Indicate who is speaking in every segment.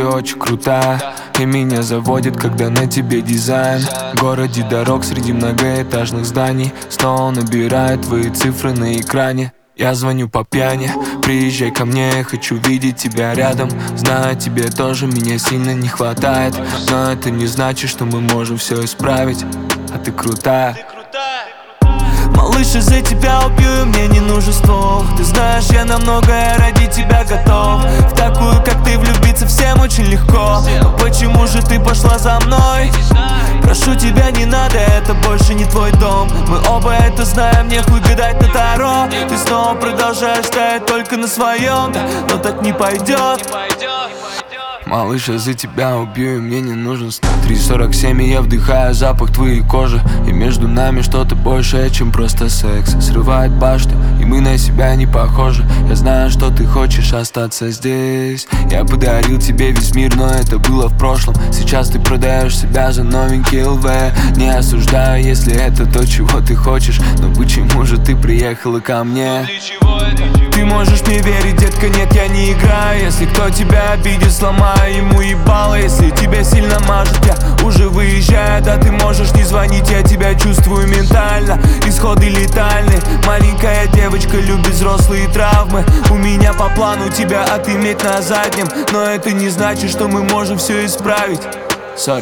Speaker 1: очень крутая, и меня заводит, когда на тебе дизайн. В городе дорог среди многоэтажных зданий снова набирает твои цифры на экране. Я звоню по пьяни, приезжай ко мне, я хочу видеть тебя рядом. Знаю, тебе тоже меня сильно не хватает, но это не значит, что мы можем все исправить. А ты крутая. Малыш, из-за тебя убью, и мне не нужен ствол. Ты знаешь, я на многое ради тебя готов. В такую, как ты, влюбиться всем очень легко. Но почему же ты пошла за мной? Прошу тебя, не надо, это больше не твой дом. Мы оба это знаем, нехуй гадать на таро. Ты снова продолжаешь стоять только на своем, но так не пойдет. Малыш, я за тебя убью, и мне не нужен сна. 3:47, и я вдыхаю запах твоей кожи. И между нами что-то большее, чем просто секс. Срывает башню, и мы на себя не похожи. Я знаю, что ты хочешь остаться здесь. Я подарил тебе весь мир, но это было в прошлом. Сейчас ты продаешь себя за новенький ЛВ. Не осуждаю, если это то, чего ты хочешь, но почему же ты приехала ко мне? Ты можешь мне верить, детка, нет, я не играю. Если кто тебя обидит, сломаю ему ебало. Если тебя сильно мажет, я уже выезжаю. Да ты можешь не звонить, я тебя чувствую ментально. Исходы летальны. Маленькая девочка любит взрослые травмы. У меня по плану тебя отыметь на заднем, но это не значит, что мы можем все исправить. Сори.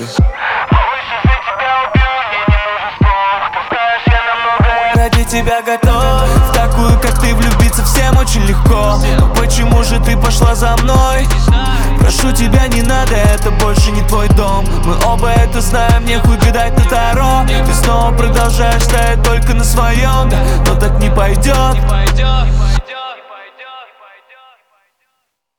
Speaker 1: Ради тебя готов. В такую, как ты, влюбиться всем очень легко. Но почему же ты пошла за мной? Прошу тебя, не надо, это больше не твой дом. Мы оба это знаем, нехуй гадать на таро. Ты снова продолжаешь стоять только на своем, но так не пойдет.